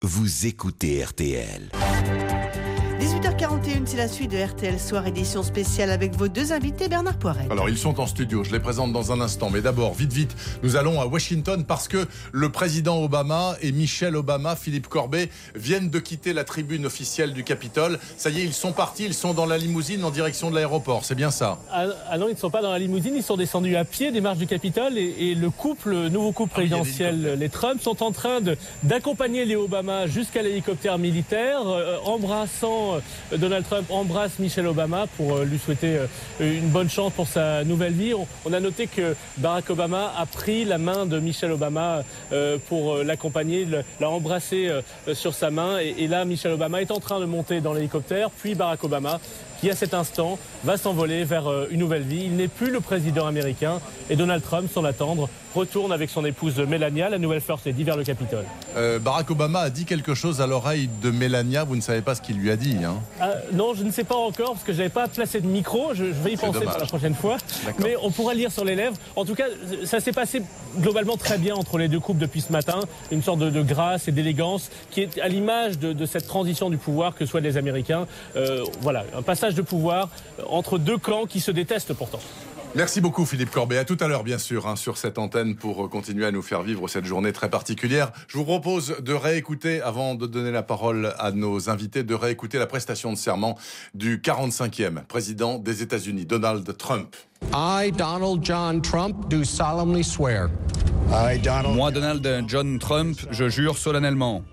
Vous écoutez RTL. 18h41, c'est la suite de RTL Soir, édition spéciale avec vos deux invités, Bernard Poirel. Alors, ils sont en studio, je les présente dans un instant. Mais d'abord, vite, nous allons à Washington parce que le président Obama et Michelle Obama, Philippe Corbet, viennent de quitter la tribune officielle du Capitole. Ça y est, ils sont partis, ils sont dans la limousine en direction de l'aéroport, c'est bien ça? Ah non, ils ne sont pas dans la limousine, ils sont descendus à pied des marches du Capitole et le nouveau couple présidentiel, les Trump, sont en train d'accompagner les Obama jusqu'à l'hélicoptère militaire, embrassant Donald Trump embrasse Michelle Obama pour lui souhaiter une bonne chance pour sa nouvelle vie. On a noté que Barack Obama a pris la main de Michelle Obama pour l'accompagner, l'a embrassé sur sa main. Et là, Michelle Obama est en train de monter dans l'hélicoptère, puis Barack Obama, qui à cet instant va s'envoler vers une nouvelle vie. Il n'est plus le président américain et Donald Trump, sans l'attendre, retourne avec son épouse Melania, la nouvelle First Lady, vers le Capitole. Barack Obama a dit quelque chose à l'oreille de Melania, vous ne savez pas ce qu'il lui a dit, hein? Non, je ne sais pas encore, parce que je n'avais pas placé de micro, je vais y penser pour la prochaine fois. D'accord. Mais on pourra lire sur les lèvres. En tout cas, ça s'est passé globalement très bien entre les deux couples depuis ce matin, une sorte de grâce et d'élégance qui est à l'image de cette transition du pouvoir que souhaitent les Américains. Voilà, un passage de pouvoir entre deux clans qui se détestent pourtant. Merci beaucoup Philippe Corbet, à tout à l'heure bien sûr sur cette antenne pour continuer à nous faire vivre cette journée très particulière. Je vous propose de réécouter, avant de donner la parole à nos invités, de réécouter la prestation de serment du 45e président des États-Unis, Donald Trump. I, Donald John Trump, do solemnly swear. Moi, Donald John Trump, je jure solennellement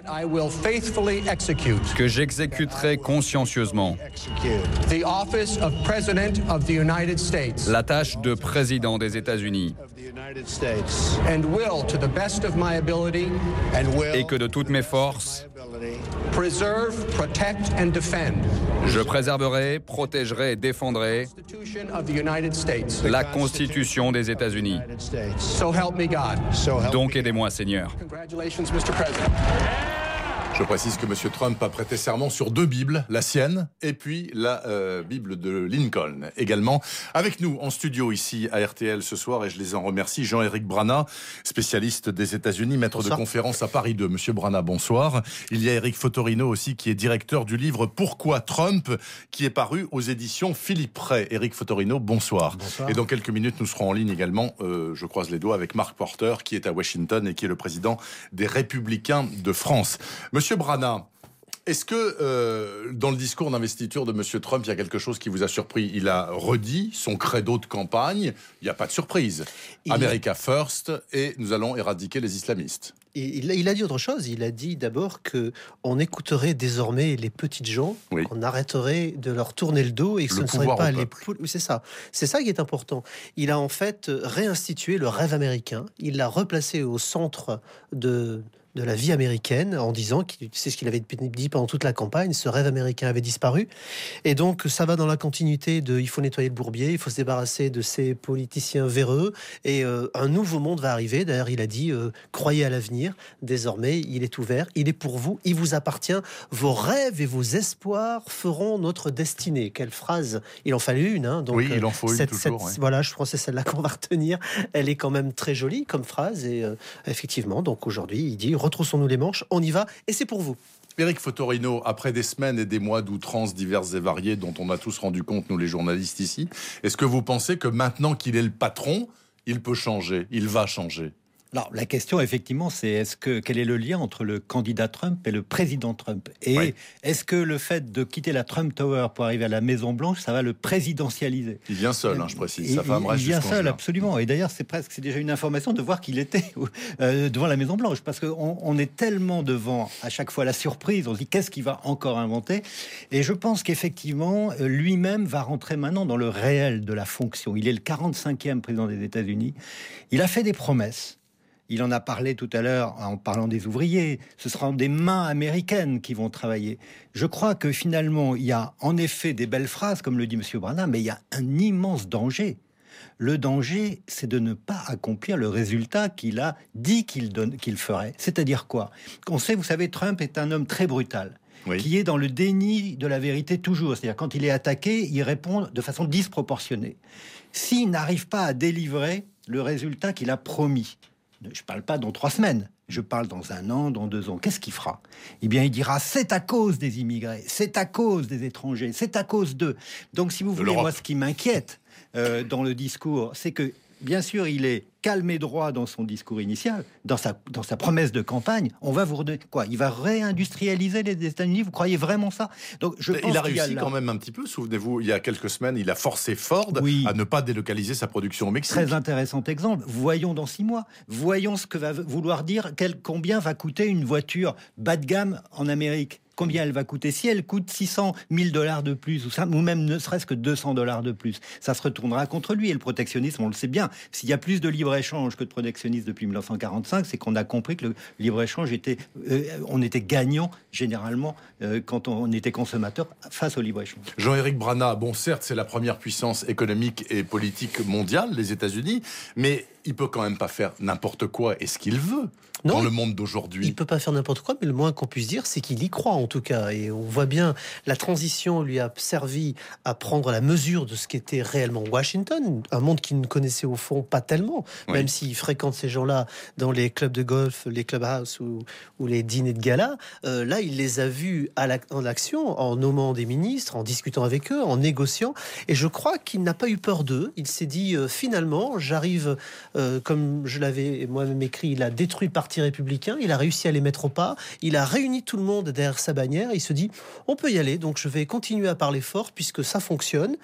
que j'exécuterai consciencieusement la tâche de président des États-Unis et que de toutes mes forces, je préserverai, protégerai et défendrai la Constitution des États-Unis. Donc aidez-moi, Seigneur. Je précise que M. Trump a prêté serment sur deux Bibles, la sienne et puis la Bible de Lincoln également. Avec nous en studio ici à RTL ce soir, et je les en remercie, Jean-Éric Brana, spécialiste des États-Unis, maître de conférence à Paris 2. Monsieur Brana, bonsoir. Il y a Éric Fotorino aussi qui est directeur du livre Pourquoi Trump, qui est paru aux éditions Philippe Ray. Éric Fotorino, bonsoir. Bonsoir. Et dans quelques minutes, nous serons en ligne également, je croise les doigts, avec Mark Porter qui est à Washington et qui est le président des Républicains de France. Monsieur Brana, est-ce que dans le discours d'investiture de M. Trump, il y a quelque chose qui vous a surpris? Il a redit son credo de campagne, il n'y a pas de surprise. America First, et nous allons éradiquer les islamistes. Il a dit autre chose. Il a dit d'abord qu'on écouterait désormais les petites gens, qu'on arrêterait de leur tourner le dos et que ce ne serait pas les... Oui, c'est ça. C'est ça qui est important. Il a en fait réinstitué le rêve américain. Il l'a replacé au centre de la vie américaine en disant, c'est ce qu'il avait dit pendant toute la campagne, ce rêve américain avait disparu. Et donc, ça va dans la continuité de il faut nettoyer le bourbier, il faut se débarrasser de ces politiciens véreux et un nouveau monde va arriver. D'ailleurs, il a dit, croyez à l'avenir. Désormais, il est ouvert, il est pour vous, il vous appartient. Vos rêves et vos espoirs feront notre destinée. Quelle phrase! Il en fallait une. Hein, donc, oui, il en faut une toujours. Voilà, je pense que c'est celle-là qu'on va retenir. Elle est quand même très jolie comme phrase. Et effectivement, donc aujourd'hui, il dit retroussons-nous les manches, on y va, et c'est pour vous. Éric Fotorino, après des semaines et des mois d'outrances diverses et variées dont on a tous rendu compte, nous les journalistes ici, est-ce que vous pensez que maintenant qu'il est le patron, il peut changer, il va changer? Alors, la question, effectivement, c'est quel est le lien entre le candidat Trump et le président Trump? Et est-ce que le fait de quitter la Trump Tower pour arriver à la Maison-Blanche, ça va le présidentialiser? Il vient seul, je précise. Sa femme reste il vient seul, absolument. Et d'ailleurs, c'est déjà une information de voir qu'il était devant la Maison-Blanche. Parce qu'on est tellement devant, à chaque fois, la surprise. On se dit, qu'est-ce qu'il va encore inventer? Et je pense qu'effectivement, lui-même va rentrer maintenant dans le réel de la fonction. Il est le 45e président des États-Unis. Il a fait des promesses. Il en a parlé tout à l'heure en parlant des ouvriers. Ce seront des mains américaines qui vont travailler. Je crois que finalement, il y a en effet des belles phrases, comme le dit M. Brana, mais il y a un immense danger. Le danger, c'est de ne pas accomplir le résultat qu'il a dit qu'il ferait. C'est-à-dire quoi? On sait, vous savez, Trump est un homme très brutal. Qui est dans le déni de la vérité toujours. C'est-à-dire, quand il est attaqué, il répond de façon disproportionnée. S'il n'arrive pas à délivrer le résultat qu'il a promis, je ne parle pas dans 3 semaines, je parle dans 1 an, dans 2 ans, qu'est-ce qu'il fera? Eh bien, il dira, c'est à cause des immigrés, c'est à cause des étrangers, c'est à cause d'eux. Donc, si vous voulez, moi, ce qui m'inquiète dans le discours, c'est que, bien sûr, il est calme et droit dans son discours initial, dans sa promesse de campagne. On va vous redonner quoi? Il va réindustrialiser les États-Unis? Vous croyez vraiment ça? Donc, il a réussi quand même un petit peu. Souvenez-vous, il y a quelques semaines, il a forcé Ford à ne pas délocaliser sa production au Mexique. Très intéressant exemple. Voyons dans 6 mois. Voyons ce que va vouloir dire, combien va coûter une voiture bas de gamme en Amérique. Combien elle va coûter? Si elle coûte $600,000 de plus, ou même ne serait-ce que $200 de plus, ça se retournera contre lui. Et le protectionnisme, on le sait bien. S'il y a plus de libre-échange que de protectionnisme depuis 1945, c'est qu'on a compris que le libre-échange on était gagnant généralement quand on était consommateur face au libre-échange. Jean-Éric Brana, bon, certes, c'est la première puissance économique et politique mondiale, les États-Unis, mais il peut quand même pas faire n'importe quoi et ce qu'il veut. Dans le monde d'aujourd'hui. Il peut pas faire n'importe quoi, mais le moins qu'on puisse dire, c'est qu'il y croit en tout cas. Et on voit bien, la transition lui a servi à prendre la mesure de ce qu'était réellement Washington, un monde qu'il ne connaissait au fond pas tellement, même s'il fréquente ces gens-là dans les clubs de golf, les clubhouses ou les dîners de gala. Là, il les a vus en action, en nommant des ministres, en discutant avec eux, en négociant. Et je crois qu'il n'a pas eu peur d'eux. Il s'est dit, finalement, j'arrive, comme je l'avais moi-même écrit, il a détruit le parti républicain, il a réussi à les mettre au pas, il a réuni tout le monde derrière sa bannière, il se dit on peut y aller, donc je vais continuer à parler fort puisque ça fonctionne.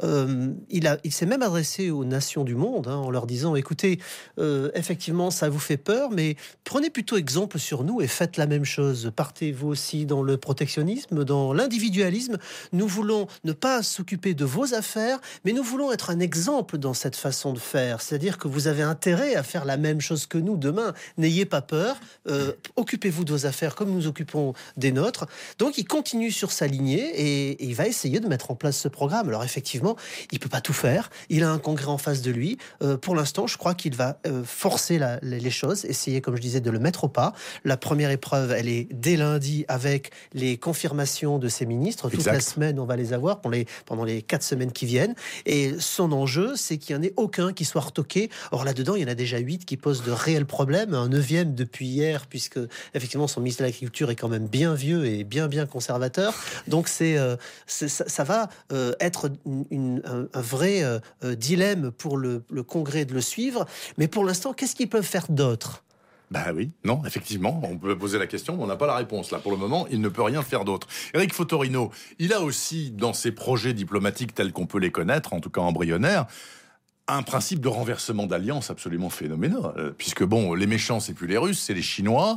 Il s'est même adressé aux nations du monde en leur disant écoutez, effectivement ça vous fait peur, mais prenez plutôt exemple sur nous et faites la même chose, partez vous aussi dans le protectionnisme, dans l'individualisme. Nous voulons ne pas s'occuper de vos affaires, mais nous voulons être un exemple dans cette façon de faire, c'est-à-dire que vous avez intérêt à faire la même chose que nous demain, n'ayez pas peur, occupez-vous de vos affaires comme nous occupons des nôtres. Donc il continue sur sa lignée et il va essayer de mettre en place ce programme. Alors effectivement, il peut pas tout faire, il a un congrès en face de lui. Pour l'instant, je crois qu'il va forcer les choses, essayer, comme je disais, de le mettre au pas. La première épreuve, elle est dès lundi avec les confirmations de ses ministres. Toute la semaine, on va les avoir pendant les 4 semaines qui viennent. Et son enjeu, c'est qu'il n'y en ait aucun qui soit retoqué. Or là-dedans, il y en a déjà 8 qui posent de réels problèmes. Un 9e depuis hier, puisque effectivement son ministre de l'Agriculture est quand même bien vieux et bien conservateur. Donc ça va être un vrai dilemme pour le Congrès de le suivre. Mais pour l'instant, qu'est-ce qu'ils peuvent faire d'autre ? Ben oui, non, effectivement, on peut poser la question, mais on n'a pas la réponse. Là, pour le moment, il ne peut rien faire d'autre. Éric Fotorino, il a aussi, dans ses projets diplomatiques tels qu'on peut les connaître, en tout cas embryonnaires, un principe de renversement d'alliance absolument phénoménal, puisque bon, les méchants c'est plus les Russes, c'est les Chinois.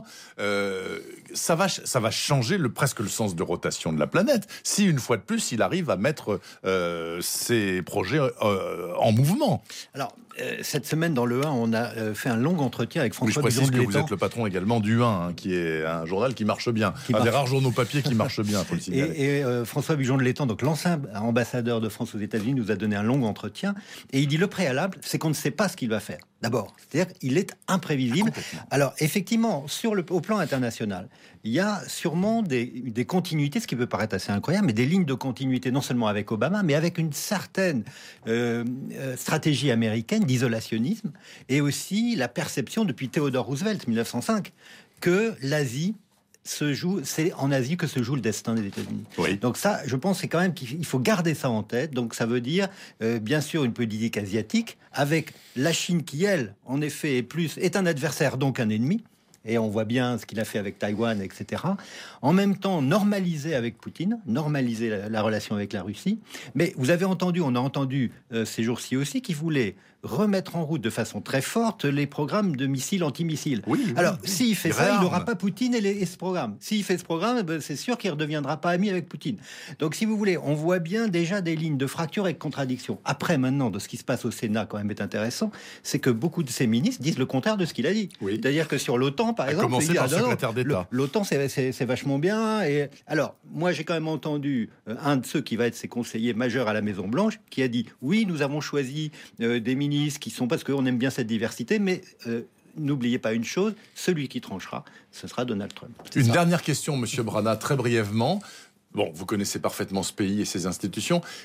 Ça va changer presque le sens de rotation de la planète. Si une fois de plus, il arrive à mettre ses projets en mouvement. Alors. Cette semaine, dans Le 1, on a fait un long entretien avec François Bujon de Létang. Je précise que vous êtes le patron également du 1, qui est un journal qui marche bien. Un des rares journaux papier qui marche bien, faut le signaler. Et François Bujon de Létang, donc l'ancien ambassadeur de France aux États-Unis, nous a donné un long entretien. Et il dit le préalable, c'est qu'on ne sait pas ce qu'il va faire. D'abord, c'est-à-dire qu'il est imprévisible. Alors, effectivement, au plan international, il y a sûrement des continuités, ce qui peut paraître assez incroyable, mais des lignes de continuité, non seulement avec Obama, mais avec une certaine stratégie américaine d'isolationnisme, et aussi la perception depuis Theodore Roosevelt, 1905, que l'Asie c'est en Asie que se joue le destin des États-Unis. Oui. Donc ça, je pense, c'est quand même qu'il faut garder ça en tête. Donc ça veut dire, bien sûr, une politique asiatique avec la Chine qui, elle, en effet, est un adversaire, donc un ennemi. Et on voit bien ce qu'il a fait avec Taïwan, etc. En même temps, normaliser avec Poutine, normaliser la relation avec la Russie. Mais vous avez entendu, on a entendu ces jours-ci aussi, qu'il voulait remettre en route de façon très forte les programmes de missiles antimissiles. Alors, s'il fait ça, il n'aura pas Poutine et ce programme. S'il fait ce programme, c'est sûr qu'il ne redeviendra pas ami avec Poutine. Donc, si vous voulez, on voit bien déjà des lignes de fracture et de contradiction. Après, maintenant, de ce qui se passe au Sénat, quand même, est intéressant, c'est que beaucoup de ces ministres disent le contraire de ce qu'il a dit. Oui. C'est-à-dire que sur l'OTAN, par exemple, commencer par le secrétaire d'État. L'OTAN, c'est vachement bien. Et alors, moi, j'ai quand même entendu un de ceux qui va être ses conseillers majeurs à la Maison-Blanche, qui a dit, oui, nous avons choisi des ministres qui sont, parce qu'on aime bien cette diversité, mais n'oubliez pas une chose, celui qui tranchera, ce sera Donald Trump. Une dernière question, Monsieur Brana, très brièvement. Bon, vous connaissez parfaitement ce pays et ses institutions.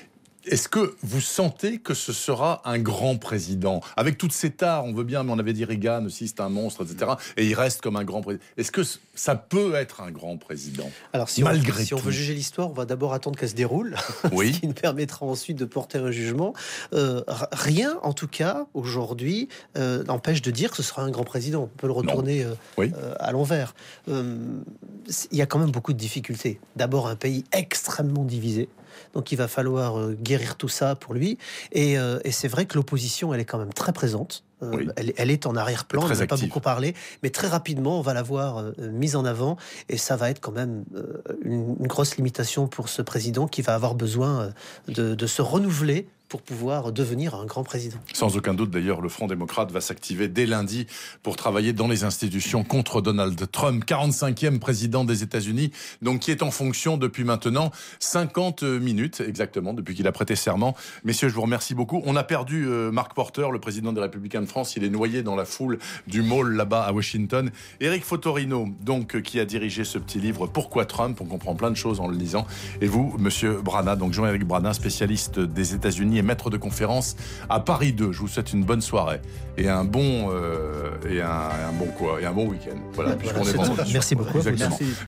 Est-ce que vous sentez que ce sera un grand président? Avec toutes ces tares, on veut bien, mais on avait dit Reagan aussi, c'est un monstre, etc. Et il reste comme un grand président. Est-ce que ça peut être un grand président? Alors, si on veut juger l'histoire, on va d'abord attendre qu'elle se déroule, ce qui nous permettra ensuite de porter un jugement. Rien, en tout cas, aujourd'hui, n'empêche de dire que ce sera un grand président. On peut le retourner à l'envers. Il y a quand même beaucoup de difficultés. D'abord, un pays extrêmement divisé. Donc il va falloir guérir tout ça pour lui. Et c'est vrai que l'opposition, elle est quand même très présente. Elle est en arrière-plan, on n'a pas beaucoup parlé, mais très rapidement, on va la voir mise en avant. Et ça va être quand même une grosse limitation pour ce président qui va avoir besoin de se renouveler pour pouvoir devenir un grand président. Sans aucun doute, d'ailleurs, le Front démocrate va s'activer dès lundi pour travailler dans les institutions contre Donald Trump, 45e président des États-Unis, donc qui est en fonction depuis maintenant 50 minutes, exactement, depuis qu'il a prêté serment. Messieurs, je vous remercie beaucoup. On a perdu Mark Porter, le président des Républicains de France. Il est noyé dans la foule du mall là-bas à Washington. Éric Fotorino, donc, qui a dirigé ce petit livre « Pourquoi Trump ?» On comprend plein de choses en le lisant. Et vous, monsieur Brana, donc Jean-Éric Brana, spécialiste des États-Unis et maître de conférence à Paris 2. Je vous souhaite une bonne soirée et un bon week-end. Voilà, puisqu'on est vendredi. Merci beaucoup. Exactement.